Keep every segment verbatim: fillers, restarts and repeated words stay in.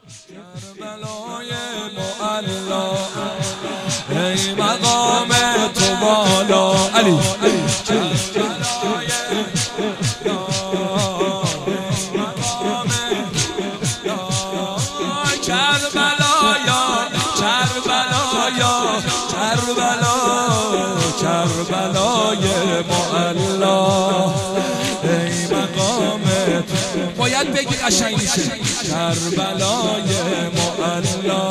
کربلای معلا ای مقام تو بالا علی کربلای کربلایا کربلایا کربلا کربلای معلا ای مقام تو باید بگی قشنگ میشه کربلای معلا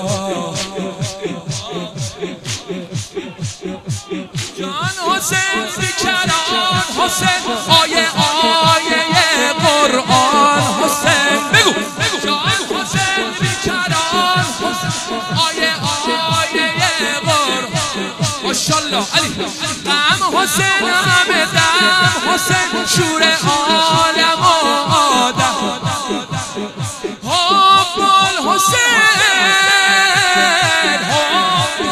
جان حسین بیکران حسین آیه آیه قرآن حسین بگو جان حسین بیکران آیه آیه قرآن ماشاءالله علی غم حسین همه دم حسین شور عالم و آدم حب الحسین حب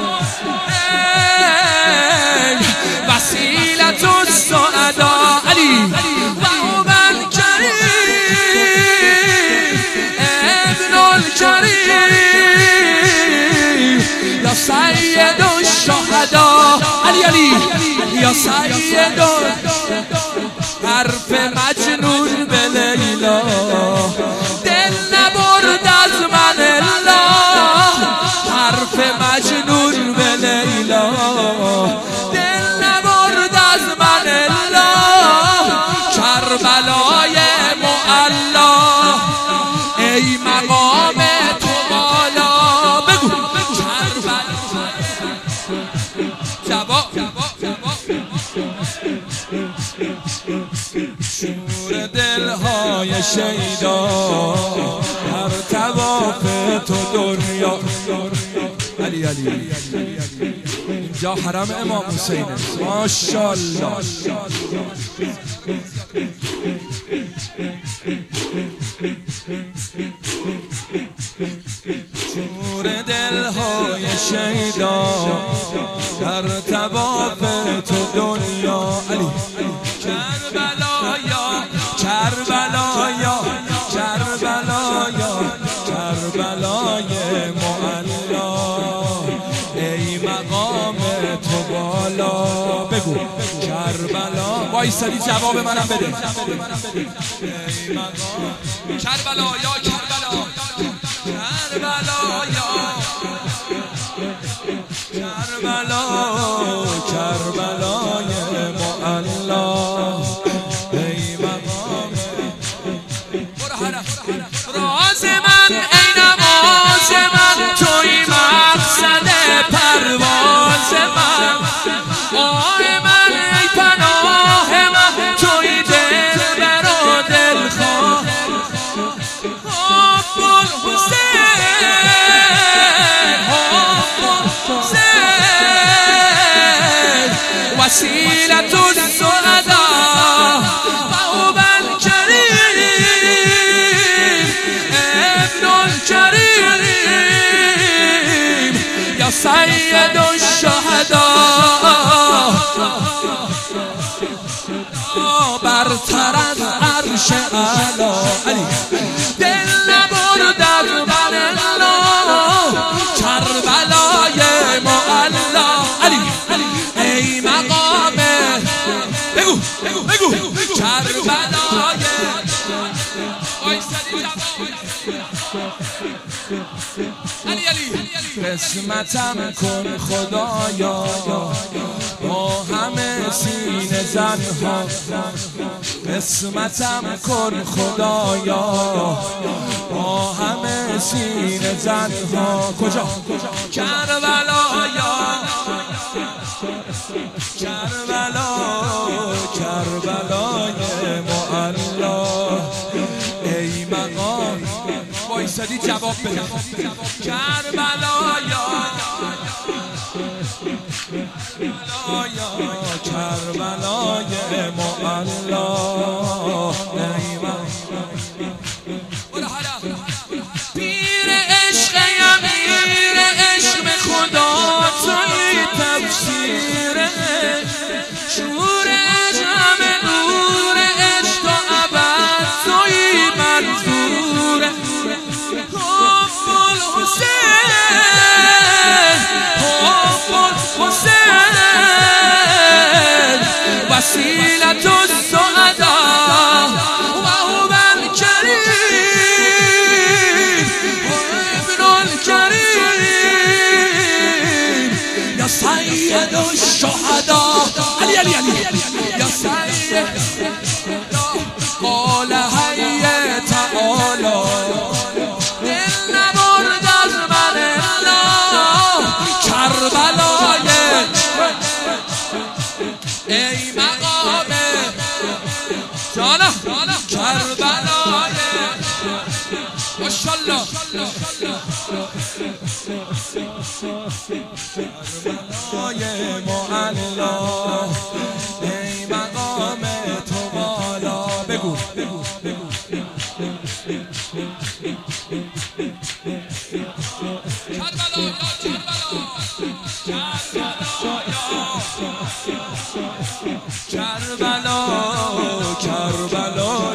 وسیلة السعداء علی و هو الکریم ابن الکریم یا سید الشهداء علی علی یا سید حرف مجنون به لیلا دل نبرد از من الله حرف مجنون به لیلا دل نبرد از من الله کربلای معلا ای مقام تو بالا بگو کربلا جواب شور دلهای شیدا در طواف تو دنیا علی علی اینجا حرم امام حسینه ماشاءالله شور دلهای شیدا در طواف تو دنیا علی کربلایا کربلایا کربلایا کربلای معلا ای مقام تو بالا بگو کربلا وایسادی جواب منم بده ای مقام کربلایا کربلا کربلایا کربلا کربلای معلا راز من ای نماز من توی مقصد پرواز من آه من ای پناه من توی دلبر و دلخواه حب الحسین حب الحسین وسیلة السعداء سید الشهداء برتر از عرش اعلی علی دل نبرد از من الله کربلای معلا علی ای مقام بگو بگو بگو کربلای علی علی قسمتم کن خدایا با همه سینه زنها قسمتم کن خدایا با همه سینه زنها کجا کربلایا کربلا کربلای معلا ای مقام وایسادی جواب بده کربلایا کربلای معلا پیر عشق امیر عشق خدا توی تفسیر شور جمع نور عشق و ابد توی منظور سید الشهدا علی علی علی یا سید قال حی تعالی دل نبرد از من الله کربلای ای مقام جانم کربلای ماشاءالله کربلای معلا ای مقام تو بالا بگو بگو بگو کربلا کربلا کربلا